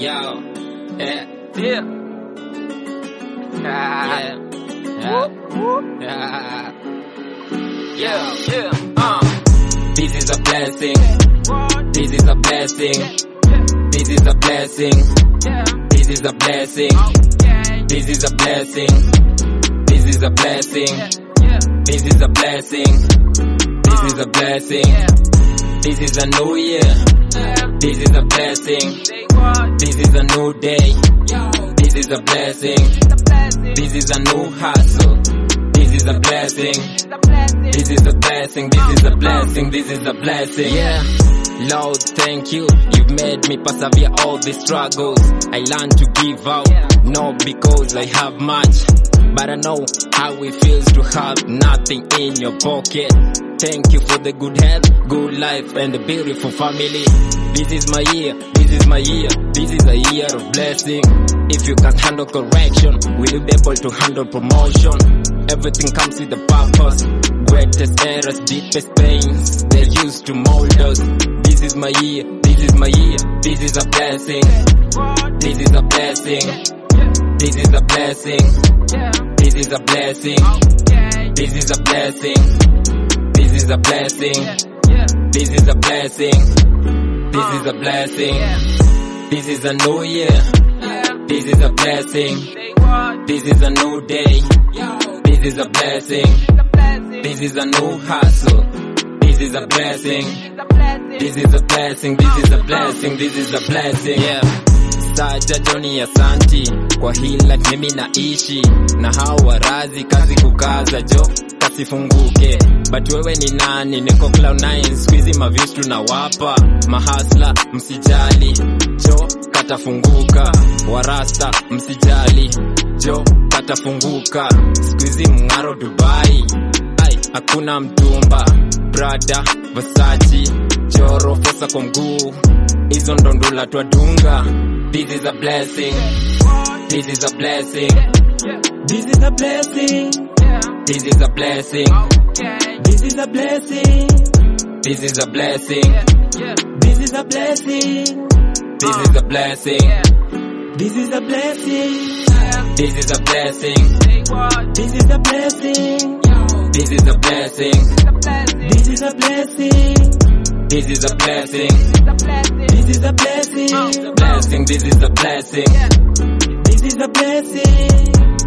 Yo, yeah, Yeah. yeah, Yeah. This is a blessing. This is a blessing. This is a blessing. This is a blessing. This is a blessing. This is a blessing. This is a blessing. This is a blessing. This is a new year. This is a blessing. This is a new day. This is a blessing. This is a new hustle. This is a blessing. This is a blessing. This is a blessing. This is a blessing. Yeah. Lord, thank you. You've made me persevere all these struggles. I learned to give out, not because I have much, but I know how it feels to have nothing in your pocket. Thank you for the good health, good life, and a beautiful family. This is my year, this is my year, this is a year of blessing. If you can handle correction, will you be able to handle promotion? Everything comes with a purpose. Greatest errors, deepest pains, they used to mold us. This is my year, this is my year, this is a blessing. This is a blessing. This is a blessing. This is a blessing. This is a blessing. This is a blessing. This is a blessing. This is a blessing. This is a new year. This is a blessing. This is a new day. This is a blessing. This is a new hustle. This is a blessing. This is a blessing. This is a blessing. This is a blessing. Yeah. Saja Johnny asanti kwa hii life mimi naishi na hawa razi kazi kukaza jo kasifunguke. But wewe ni nani? Niko Cloud9 squeezy maviews tunawapa mahasla, msijali jo katafunguka. Warasta msijali jo katafunguka. Squeezy mngaro Dubai, ai hakuna mtumba. Prada, Versace, choro fosa kwa mguu, hizo ndo ndula twadunga. This is a blessing. This is a blessing. This is a blessing. This is a blessing. This is a blessing. This is a blessing. This is a blessing. This is a blessing. This is a blessing. This is a blessing. This is a blessing. This is a blessing. This is a blessing. This is a blessing. This is a blessing. Blessing. This is a blessing. This is a blessing.